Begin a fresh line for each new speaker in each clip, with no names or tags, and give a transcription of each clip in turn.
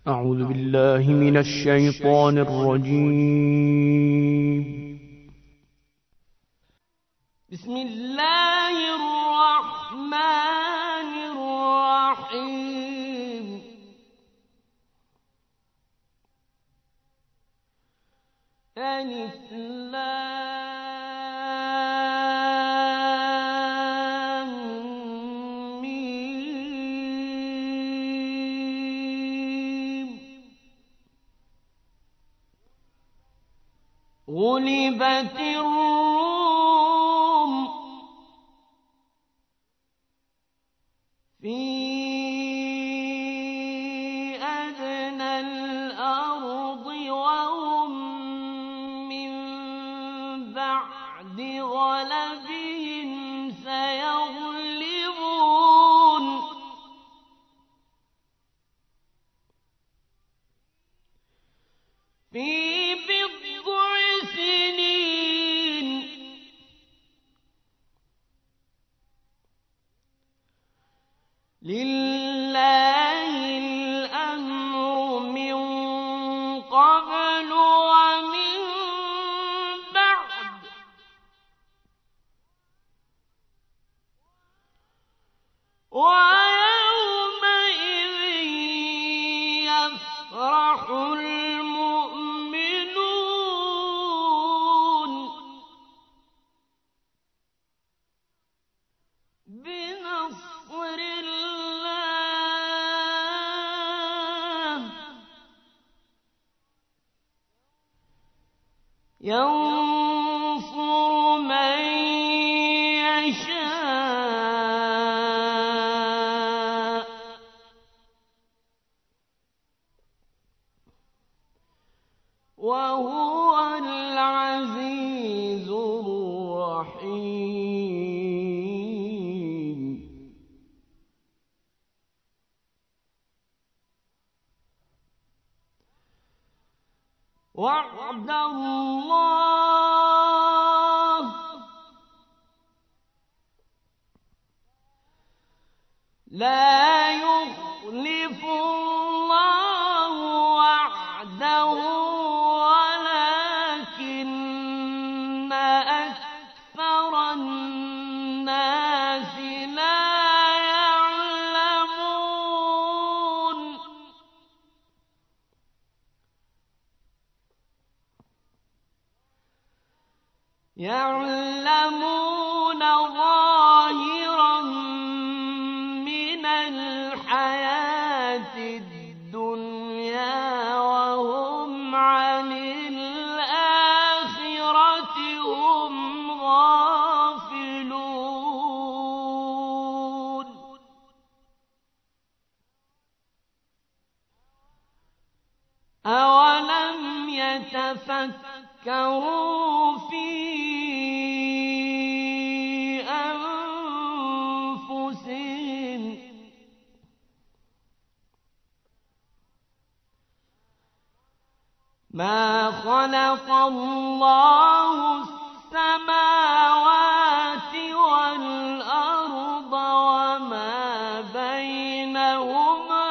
أعوذ بالله من الشيطان الرجيم.
بسم الله الرحمن الرحيم. ألف لام ميم. غلبت الروم في أدنى الأرض وهم من بعد غلبهم سيغلبون في بضع سنين. لله الأمر من قبل ومن بعد ويومئذ يفرح المؤمنون بنصر الله. ينصر من يشاء وهو العزيز الرحيم. وعد الله لا يخلف الله وعده ولكن أكثر الناس لا يعلمون. يعلمون ظاهرا من الحياة الدنيا وهم عن الآخرة هم غافلون. أولم يتفكروا في أنفسهم ما خلق الله السماوات والأرض وما بينهما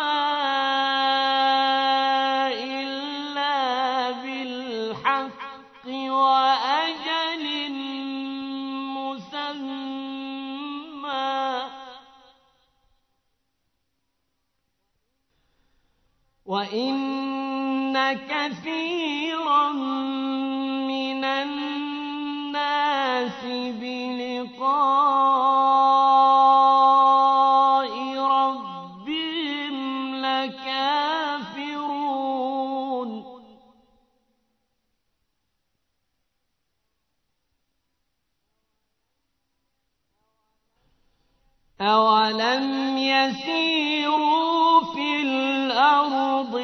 إلا بالحق وأجل مسمى وإن كثيرا من الناس بلقاء ربهم لكافرون. أولم يسيروا في الأرض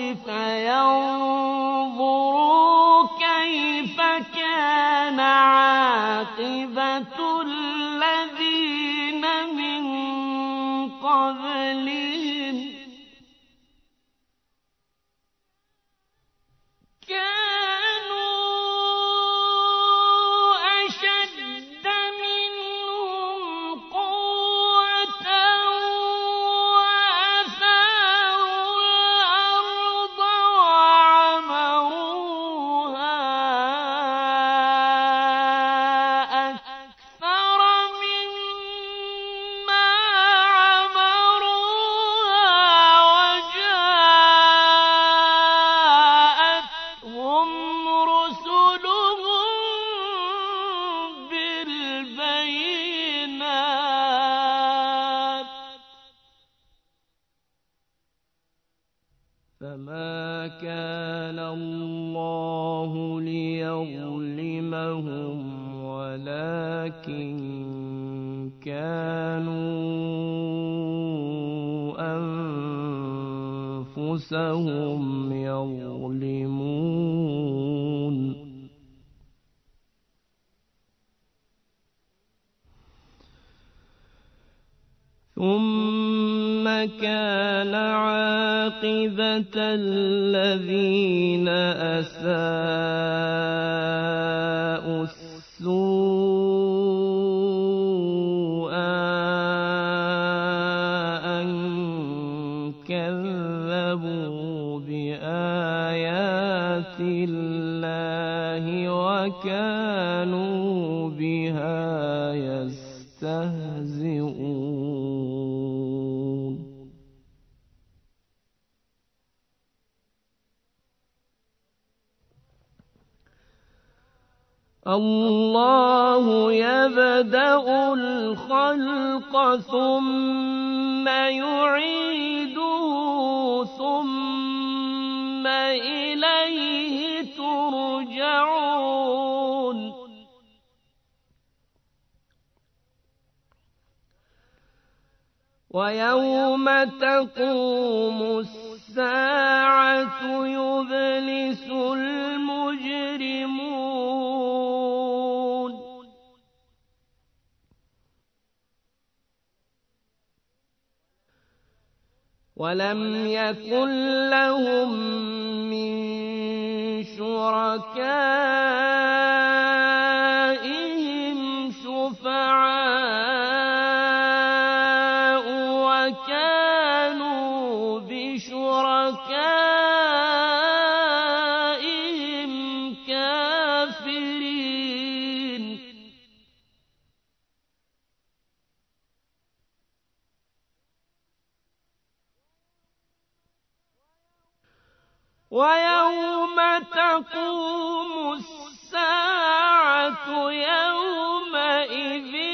فينظروا كيف كان عاقبة الذين من قبلهم كانوا أشد منهم قوة وأثاروا الأرض
فما كان الله ليظلمهم ولكن كانوا أنفسهم يظلمون ثم كان عاقبة الذين أساءوا السوء أن كذبوا بآيات الله وكانوا بها يستهزئون الله يبدأ الخلق ثم يعيده ثم إليه ترجعون ويوم تقوم الساعة يبلس المجرمون ولم يكن لهم من شركائهم شفعاء وكانوا بشركائهم كافرين ويوم تقوم الساعة يومئذ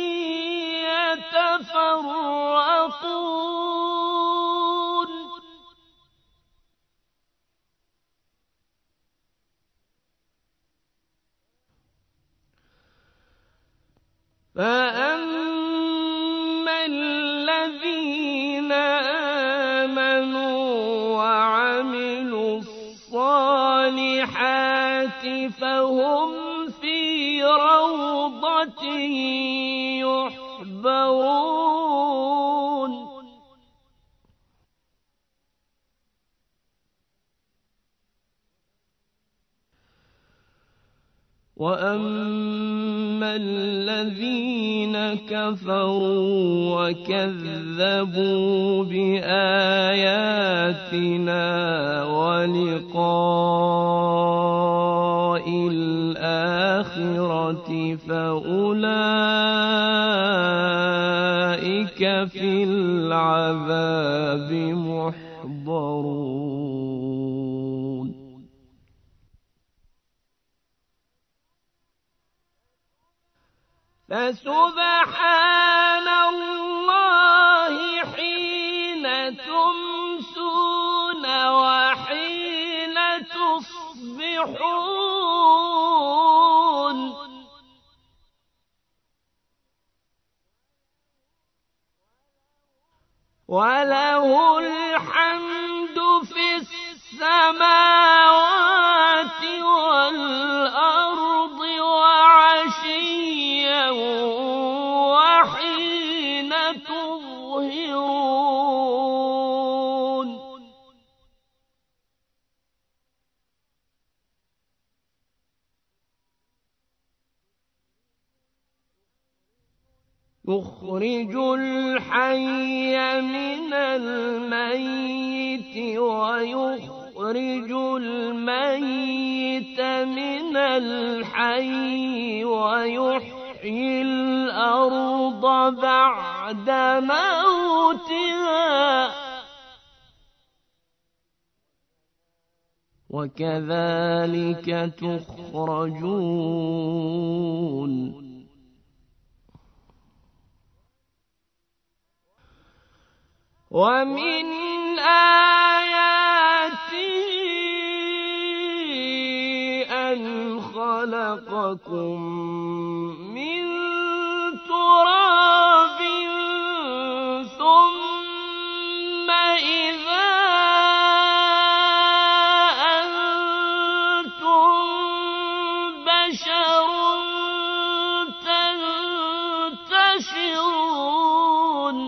يتفرقون فأما الذين آمنوا وعملوا الصالحات فهم في روضة يحبرون وأما الذين كفروا وكذبوا بآياتنا ولقاء الآخرة فأولئك في العذاب محضرون فسبحان الله حين تمسون وحين تصبحون وله الحمد في السماوات والأرض وعشيا وحين تظهرون يخرج الحي من الميت ويخرج الميت من الحي ويحيي الأرض بعد موتها وكذلك تخرجون ومن آياته خلقكم من تراب ثم إذا أنتم بشر تنتشرون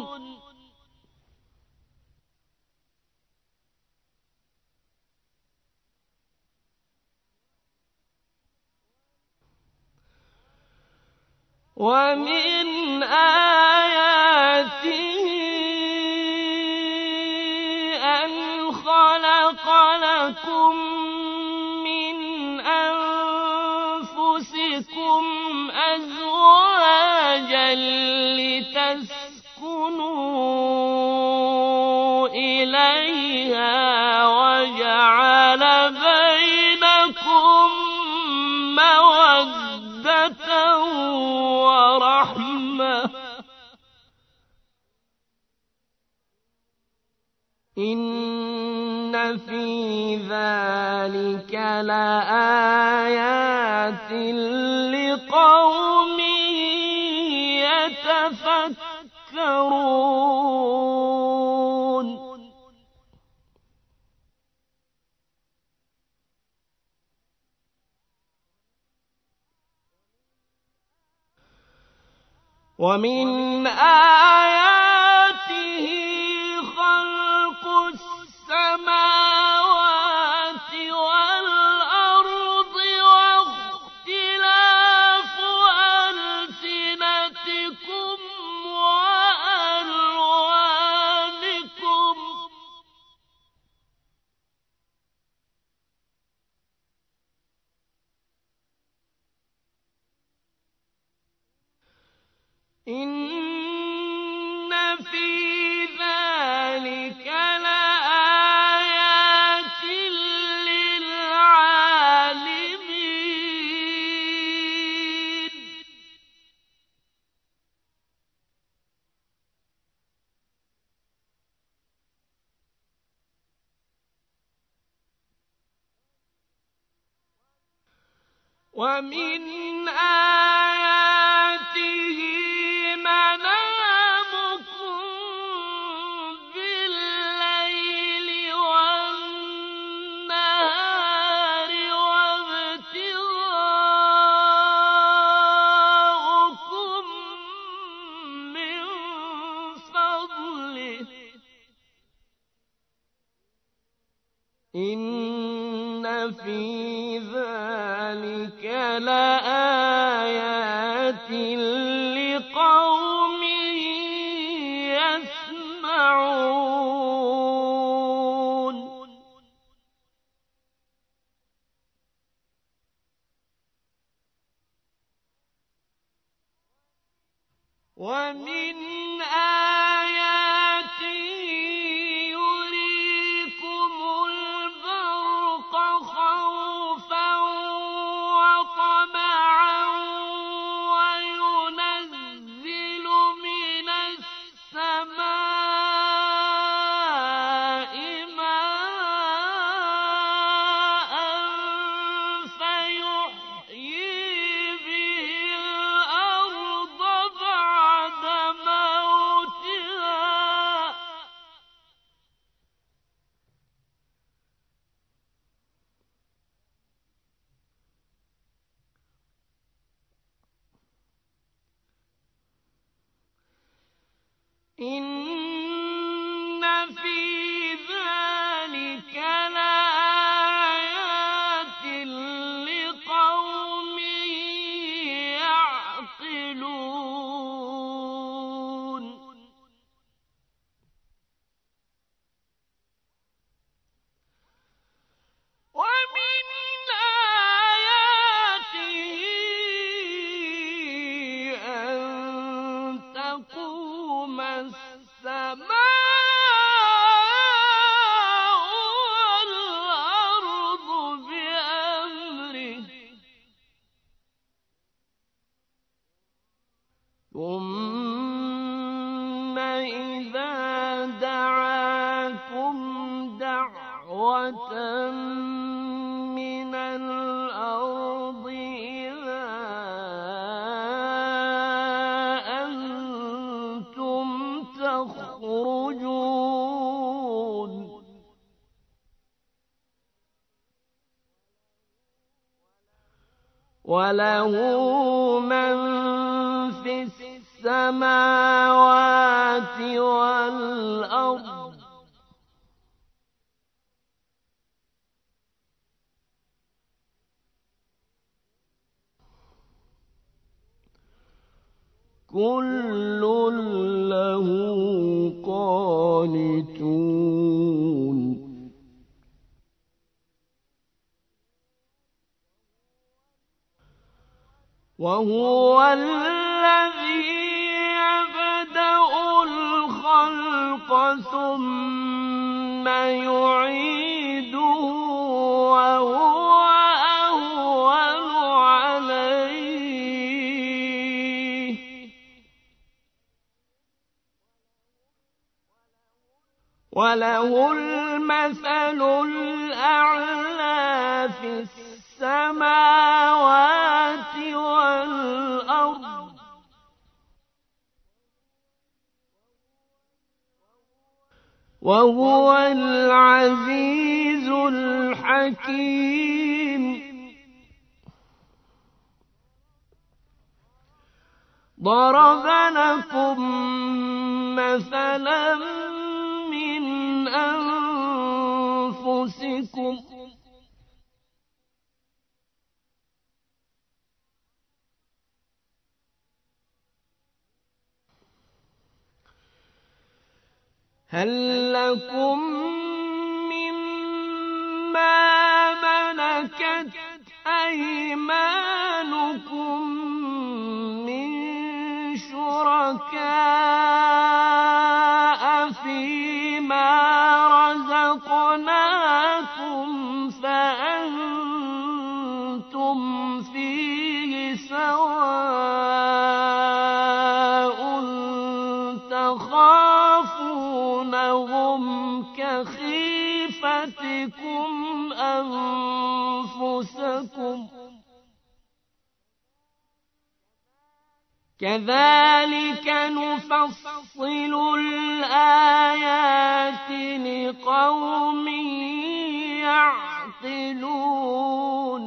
ومن آياته أن خلق لكم من أنفسكم أزواجا لتسكنوا إليها وجعل بينكم مودة ورحمة إن في ذلك لآيات لقوم يتفكرون ومن آياته خلق السماوات والأرض واختلاف ألسنتكم وألوانكم إن في ذلك لآيات للعالمين ومن آياته منامكم بالليل والنهار وابتغاؤكم من فضله إن في ذلك لآيات لقوم يسمعون ومن آياته يريكم البرق خوفا وطمعا وينزل من السماء ماء فيحيي به الأرض بعد موتها إن في ذلك لآيات لقوم يعقلون ومن آياته أن تقوم السماء والأرض بأمره ثم إذا دعاكم دعوة من الأرض إذا وله من في السماوات والأرض كل له قانتون وهو الذي يبدأ الخلق ثم يعيده وهو أهون عليه وله المثل الأعلى في السماوات والأرض وهو العزيز الحكيم ضرب لكم مثلا من أنفسكم هل لكم مما ملكت أيمانكم من شركاء فيما رزقناكم فأنتم فيه سواء تخافونهم كخيفتكم أنفسكم كذلك نفصل الآيات لقوم يعقلون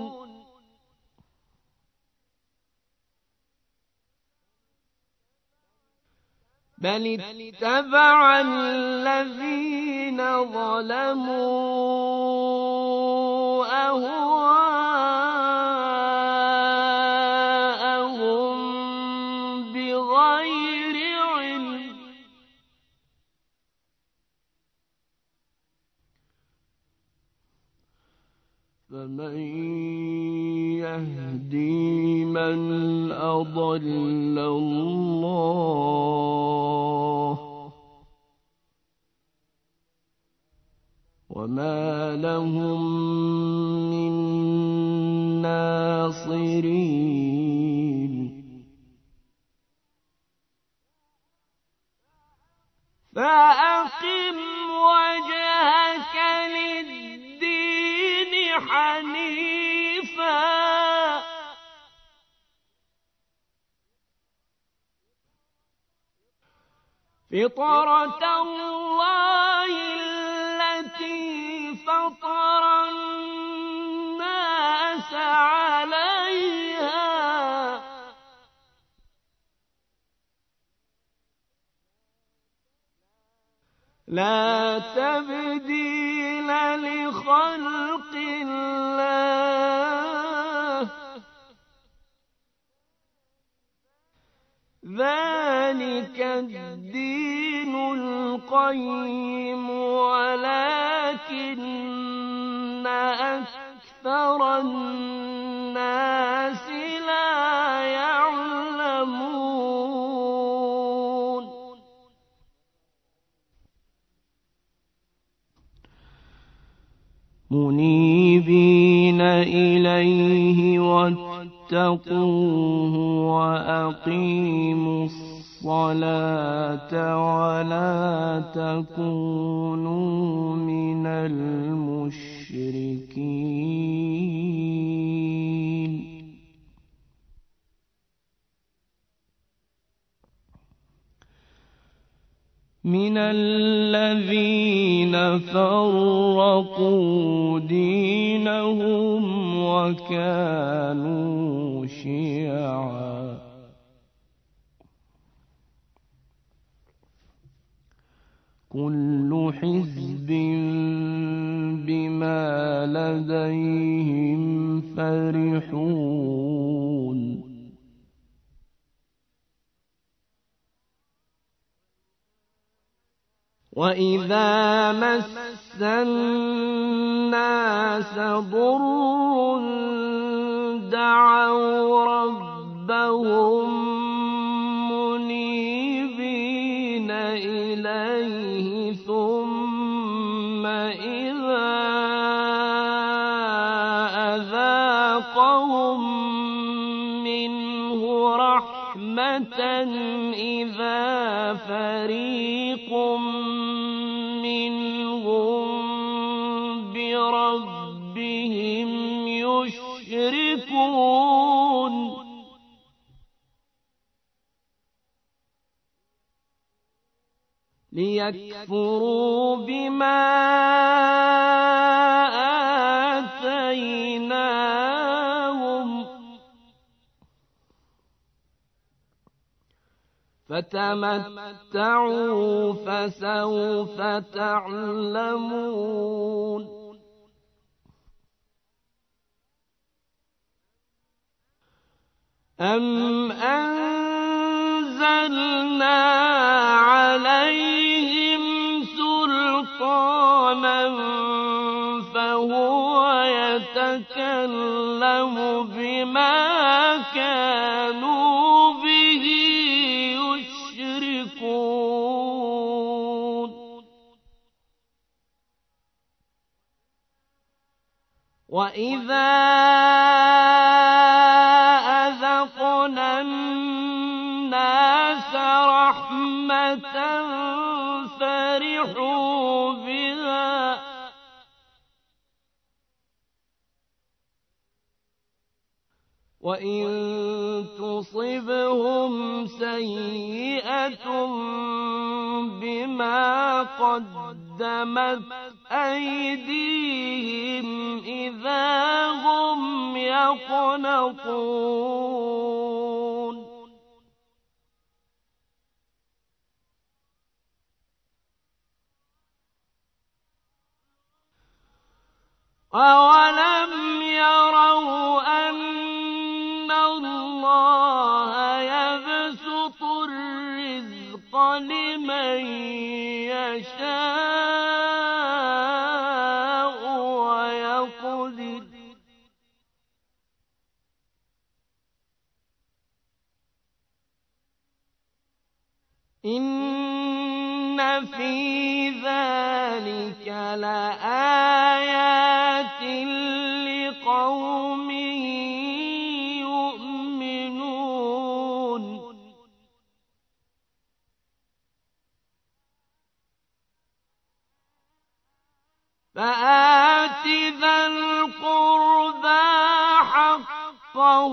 بل اتبع الذين ظلموا أهواءهم بغير علم فمن يهدي من أضل الله وما لهم من ناصرين فأقم وجهك للدين حنيفا فطرة الله التي فطر الناس عليها لا تبديل لخلق الله ذلك الدين القيم ولكن أكثر الناس لا يعلمون منيبين إليه واتقوه وأقيموا الصلاة ولا تكونوا من المشركين من الذين فرقوا دينهم وكانوا شيعا كل حزب بما لديهم فرحون وإذا مس الناس ضر دعوا ربهم منيبين إليه ثم إذا أذاقهم منه رحمة إذا فريق منهم بربهم يشركون ليكفروا بما آتيناهم فتمتعوا فسوف تعلمون أم أنزلنا عليهم سلطانا فهو يتكلم بما كانوا به يشركون وإذا أذقنا الناس رحمة فرحوا بها وإن تصبهم سيئة بما قدمت أيديهم إذا هم يقنطون أولم يروا أن الله يبسط الرزق لمن يشاء ويقدر إن في ذلك لآيات لقوم يؤمنون فآت ذا القربى حقه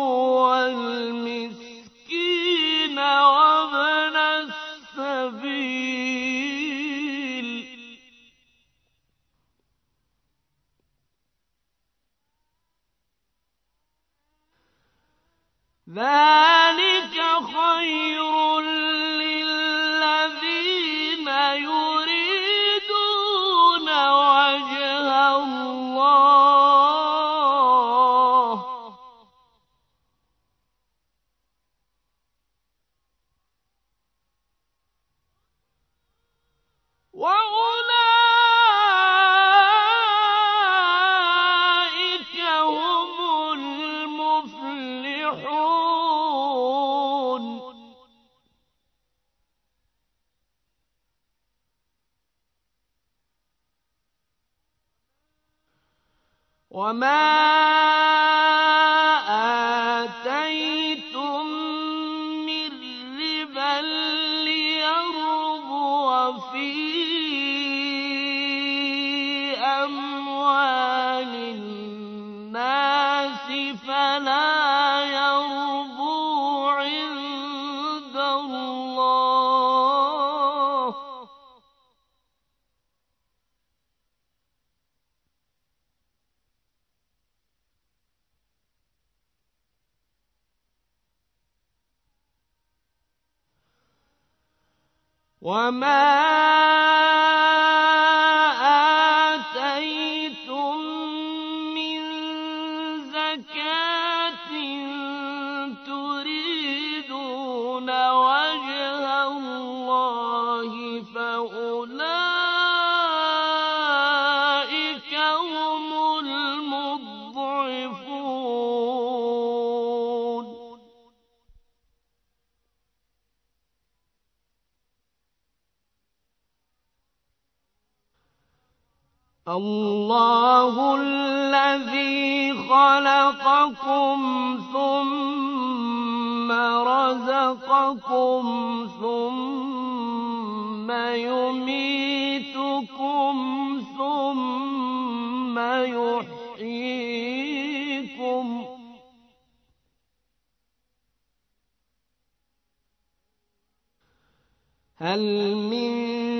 والمسكين وابن السبيل ذلك خير للذين يريدون وجه الله وأولئك هم المفلحون وما آتيتم من ربا ليربو في أموال الناس فلا يربو عند الله وما آتيتم من زكاة تريدون وجه الله فأولئك هم المضعفون. الله الذي خلقكم ثم رزقكم ثم يميتكم ثم يحييكم هل من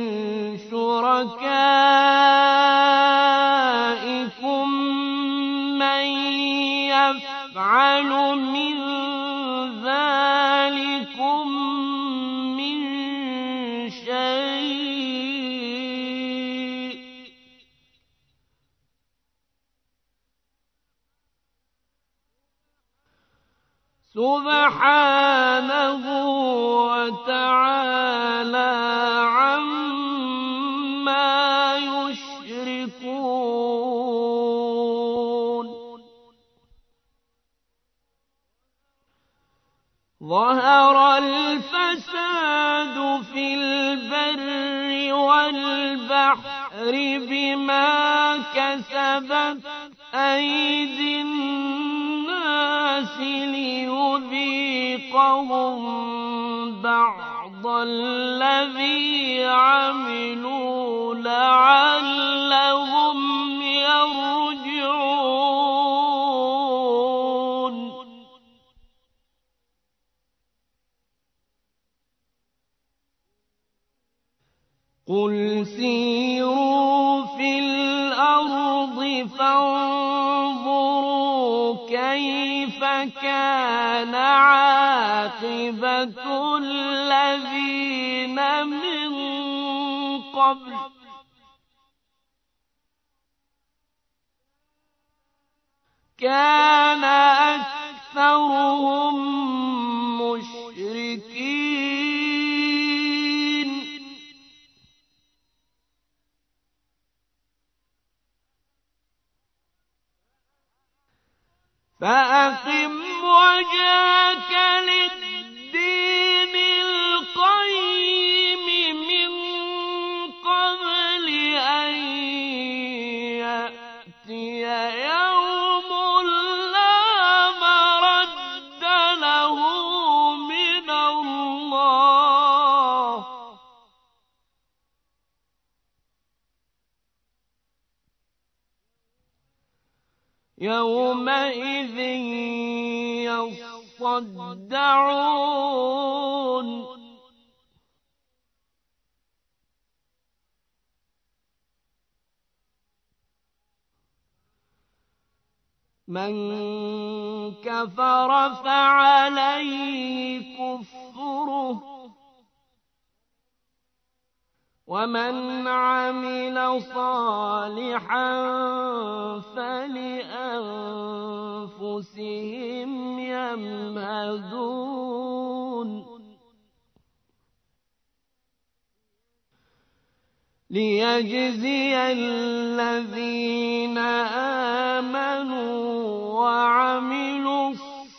شركائكم من يفعل من ذلكم من شيء سبحانه وتعالى عما يشركون. ظهر الفساد في البر والبحر بما كسبت أيدي الناس ليذيقهم بعض الذي عملوا لعلهم يرجعون. قل سيروا في الأرض فانظروا كيف كان عاقبة الذين من قبل كان أكثرهم مشركين فأقم وجهك للدين القيم من قبل أن يأتي يوم لا مرد له من الله يومئذ يصدعون من كفر فعليه كفره ومن عمل صالحا فلأنفسهم يمهدون ليجزي الذين آمنوا وعملوا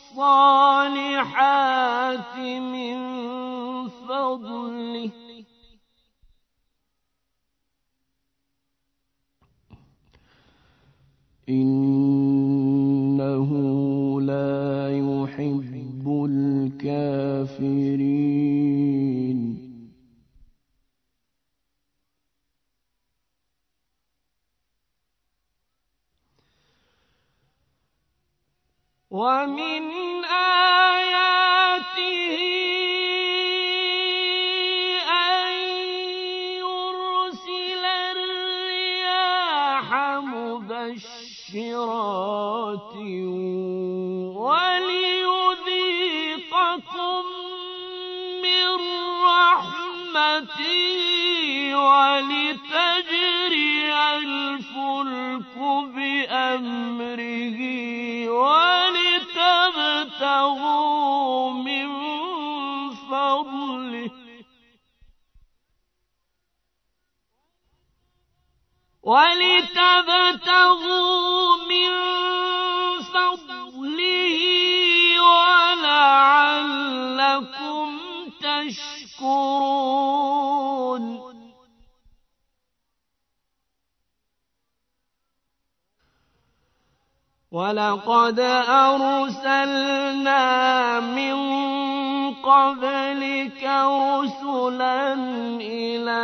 الصالحات من فضله إنه لا يحب الكافرين. ومن آياته أن يرسل الرياح مبشرات وليذيقكم من رحمته
برحمته ولتجري الفلك بأمره ولتبتغوا من فضله ولعلكم تشكرون ولقد أرسلنا من قبلك رسلا إلى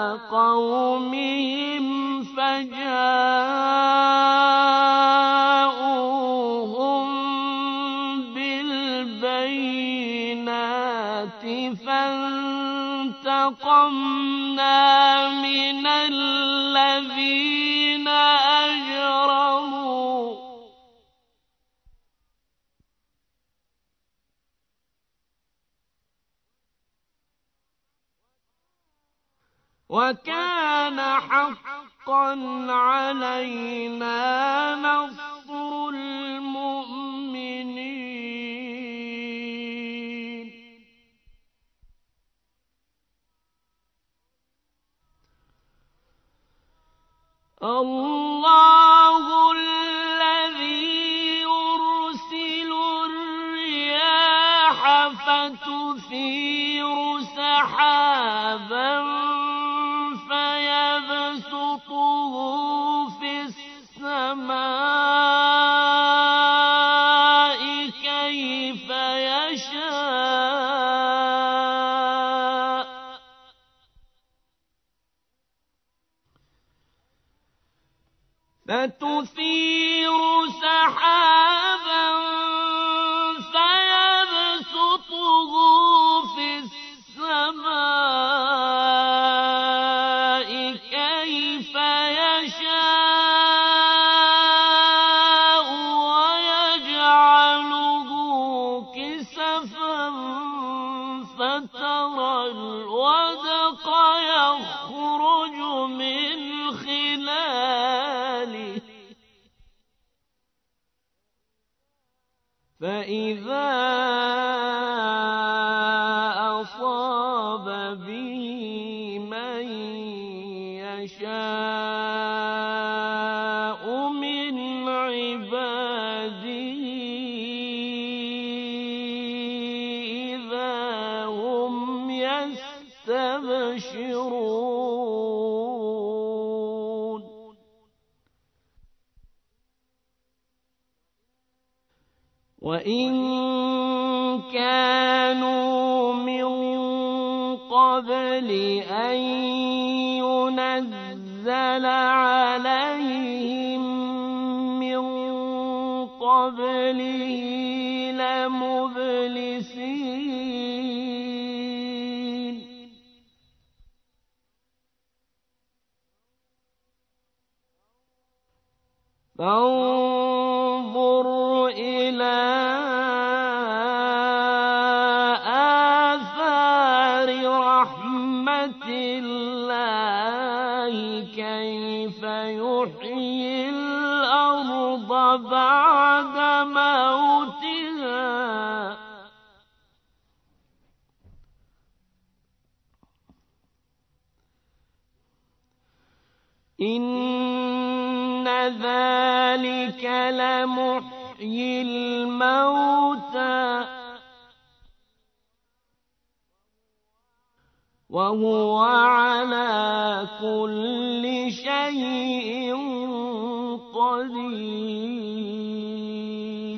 قومهم فجاءوهم بالبينات فانتقمنا من الذين أجرموا وكان حقا علينا نصر المؤمنين الله الذي يرسل الرياح فتثير سحابا فيبسطه في السماء كيف يشاء فتثير سحابا فيبسطه في السماء كيف يشاء ويجعله كسفا فترى الودق يخرج من خلاله فإذا أصاب به من يشاء من عباده إذا هم يستبشرون وإن كانوا من قبل أن ينزل عليهم من قبله لمبلسين فانظر إلى آثار رحمة الله كيف يحيي الأرض بعد موتها إن ذلك لمحيي الموتى وهو على كل شيء قدير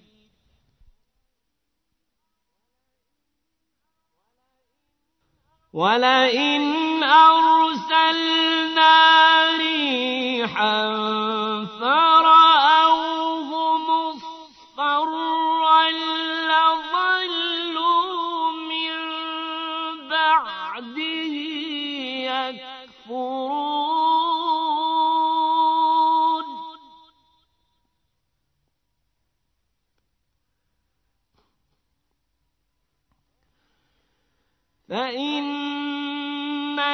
ولئن أرسلنا ريحا فرأوه مصفرا لظلوا من بعده يكفرون فإن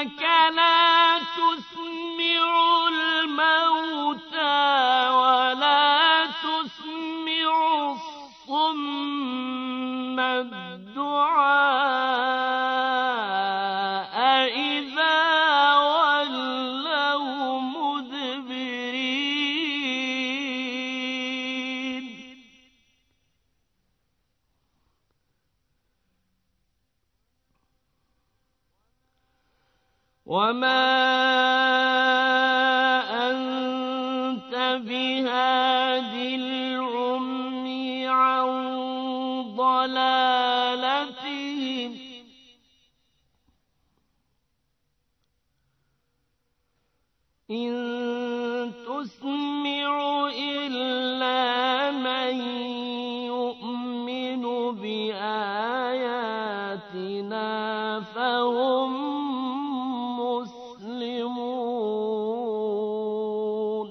إنك لا تسمع الموتى ولا تسمع الصم الدعاء إذا ولوا مدبرين وما أنت بهاد العمي عن ضلالتهم إن تسمع إلا من يؤمن بآياتنا فهم مسلمون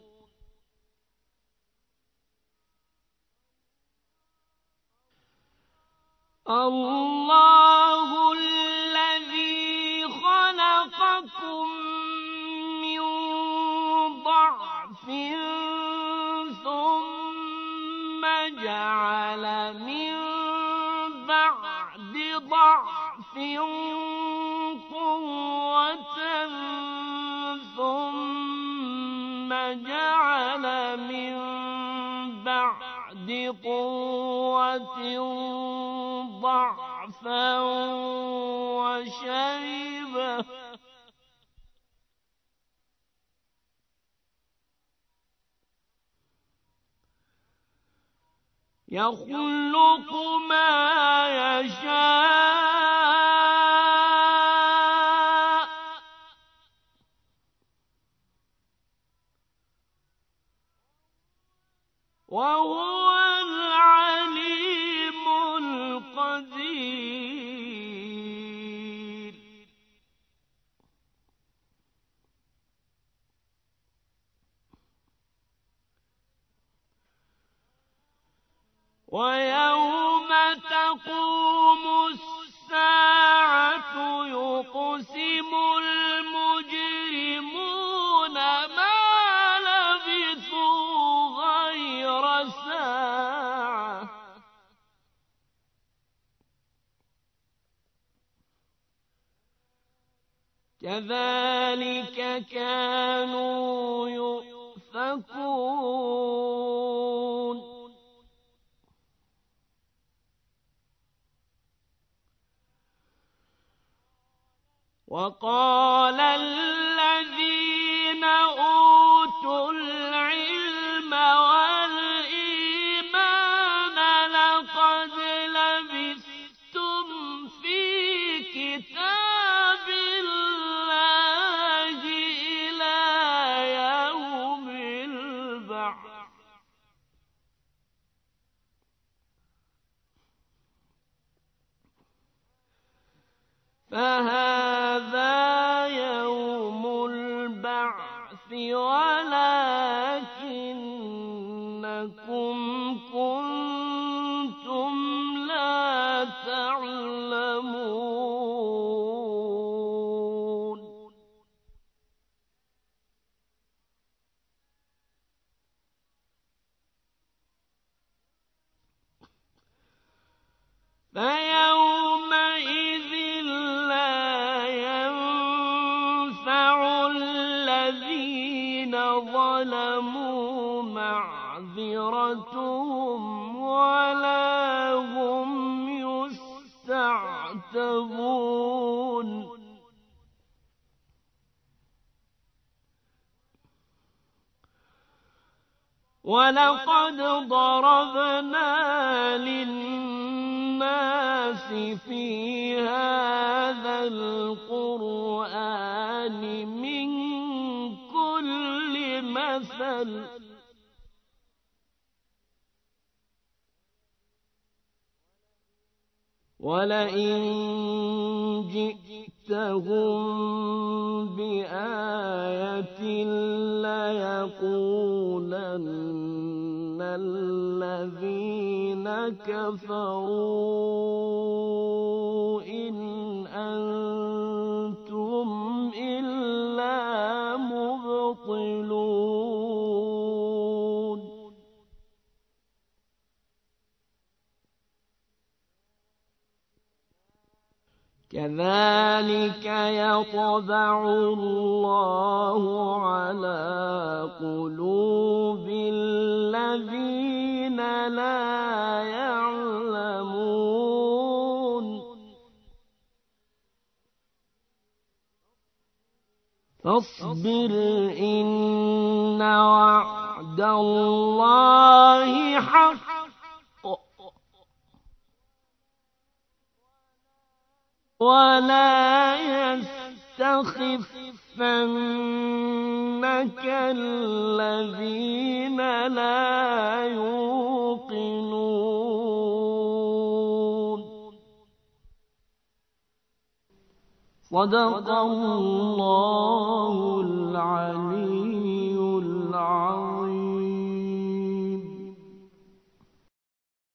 الله الذي خلقكم من ضعف ثم جعل من بعد ضعف قوة ثم جعل من بعد قوة ضعفا وشيبة يخلق ما يشاء وهو العليم القدير ويوم تقوم الساعة يقسم المجرمون ما لبثوا غير ساعة كذلك كانوا يؤفكون وقال الذين أوتوا العلم والإيمان لقد لبثتم في كتاب الله إلى يوم البعث فهذا يوم البعث ولكنكم كنتم لا تعلمون فيومئذ لا ينفع الذين ظلموا معذرتهم ولا هم يستعتبون ولقد ضربنا للناس في هذا القرآن من كل مثل ولئن جئتهم بآية ليقولن الذين كفروا إن أنتم كذلك يطبع الله على قلوب الذين لا يعلمون فاصبر إن وعد الله حق ولا يستخفنك الذين لا يوقنون صدق الله العلي العظيم.